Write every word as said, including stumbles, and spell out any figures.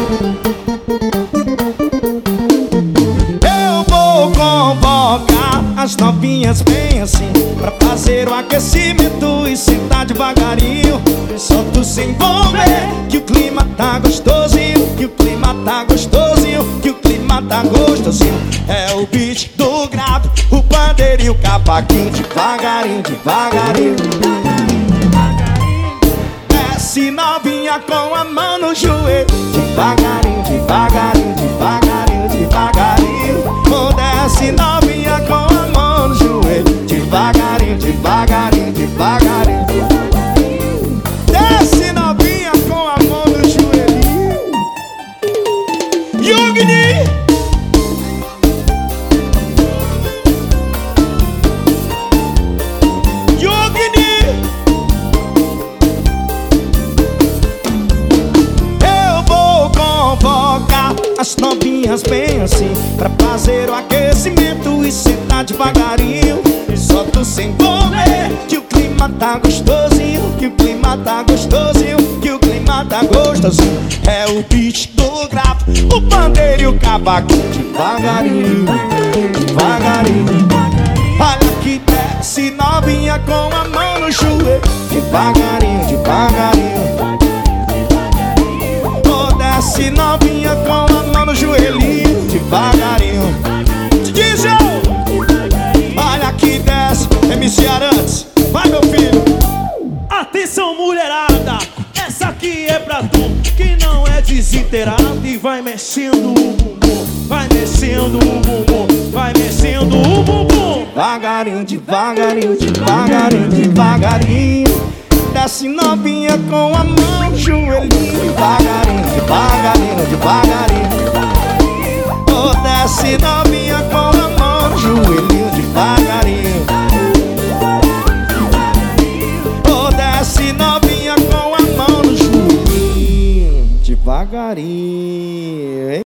Eu vou convocar as novinhas bem assim, pra fazer o aquecimento e sentar devagarinho. Só tu se envolver, que o clima tá gostosinho, que o clima tá gostosinho, que o clima tá gostosinho. É o beat do grave, o pandeiro e o cavaquinho. Devagarinho, devagarinho, desce novinha com a mão no joelho. Devagarinho, devagarinho, devagarinho, devagarinho. Oh, desce novinha com a mão no joelho. Devagarinho, devagarinho, devagarinho. Desce novinha com a mão no joelhinho. Yugni! Yugni! Eu vou convocar as novinhas bem assim, pra fazer o aquecimento e sentar devagarinho. Só tu se envolver, que o clima tá gostosinho, que o clima tá gostosinho, que o clima tá gostosinho. É o beat do grave, o pandeiro e o cavaquinho. Devagarinho, devagarinho. Olha que desce novinha com a mão no joelho. Devagarinho, devagarinho. Oh, desce novinha com a mão no joelhinho. Devagarinho. Diz eu! Olha que desce, M C Arantes. Vai, meu filho. Atenção, mulherada, essa aqui é pra tu que não é desinteirado e vai mexendo o bumbum, vai mexendo o bumbum, vai mexendo o bumbum. Devagarinho, devagarinho, devagarinho, devagarinho. Desce novinha com a mão no joelhinho. Devagarinho, devagarinho, devagarinho. Oh, desce novinha com a mão no joelhinho. Devagarinho. Oh, desce novinha com a mão no joelhinho. Devagarinho.